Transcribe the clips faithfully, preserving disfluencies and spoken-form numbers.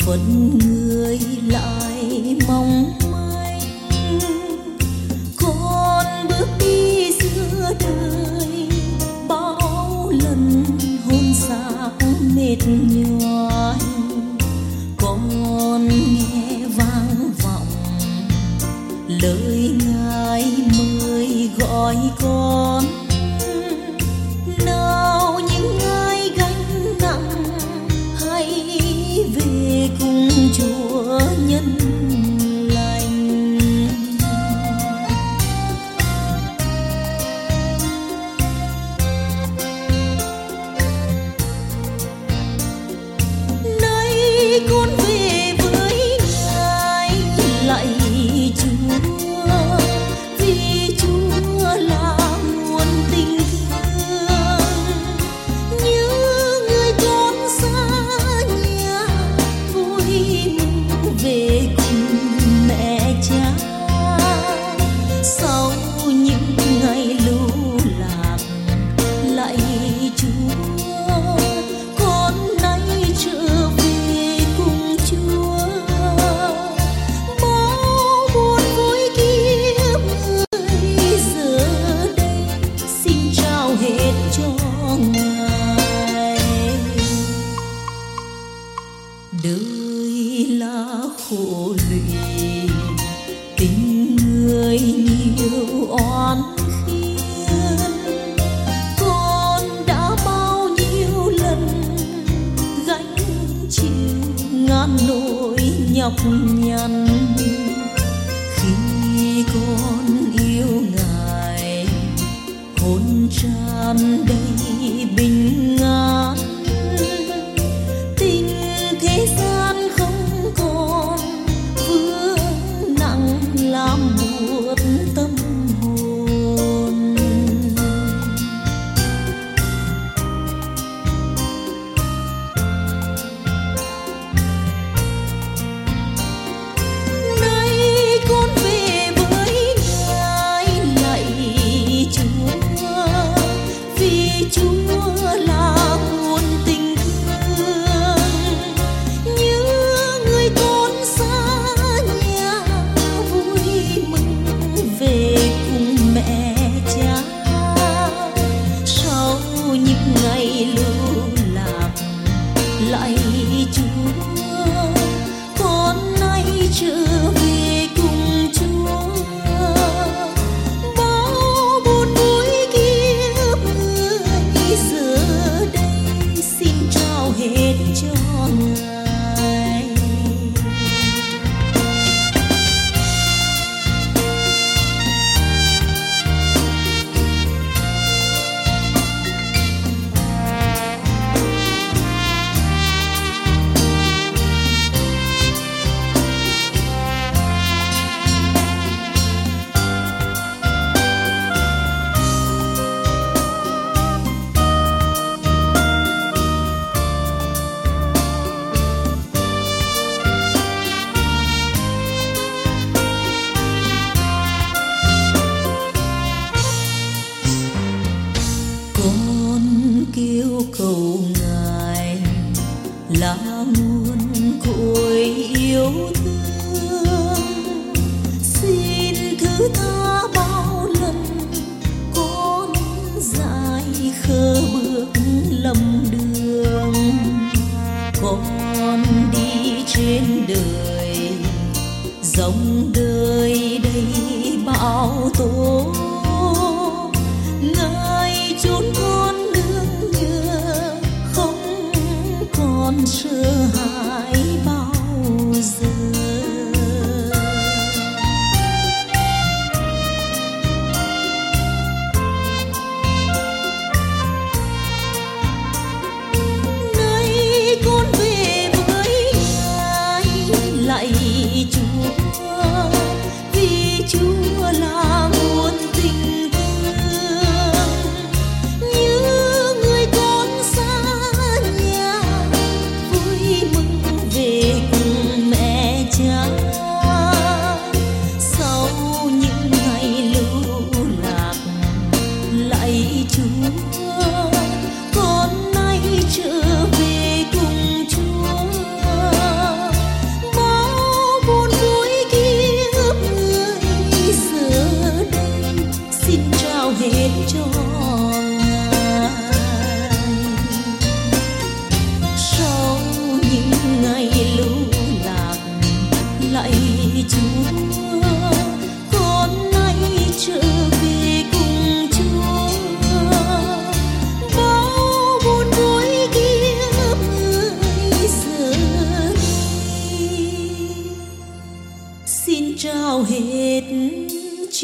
phận người lại mong manh. Con bước đi giữa đời bao lần hôn xác mệt nhoài. Con nghe vang vọng lời ngài mời gọi con. Nào những ai gánh nặng hãy về cùng Chúa nhân lành. Nay con về với ngài lạy Chúa, vì Chúa là nguồn tình thương. Như người con xa nhà vui mừng về cùng mẹ cha. Sau những ngày lưu lạc lạy Chúa, con nay trở về cùng Chúa. Bao buồn vui kiếp người giờ đây xin trao hết cho ngài. Đời là khổ lụy, tình người nhiều oan khiên. Con đã bao nhiêu lần gánh chịu ngàn nỗi nhọc nhằn. Khi con yêu ngài hồn tràn đầy bình an. Tình thế gian không còn vướng nặng làm buốt tâm hồn. Nay con về với ngài lạy Chúa, vì Chúa là nguồn tình thương. Như người con xa nhà vui mừng về cùng mẹ cha. Sau những ngày lưu lạc lạy Chúa, con nay trở về cùng Chúa. Bao buồn vui kiếp người giờ đây xin trao hết cho ngài. Con kêu cầu ngài là nguồn cội yêu thương. Xin thứ tha bao lần con dại khờ bước lầm đường. Con đi trên đời dòng đời đầy bão tố. Ngài chốn con nương nhờ không còn sợ hãi bao giờ. Nay con về với ngài lạy Chúa, vì Chúa là nguồn tình thương. Như người con xa nhà vui mừng về cùng mẹ cha. Sau những ngày lưu lạc lạy Chúa, con nay trở về cùng Chúa.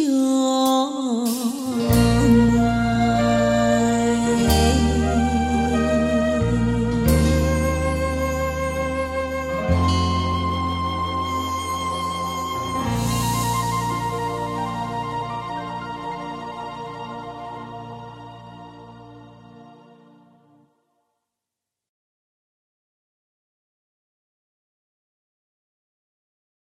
cho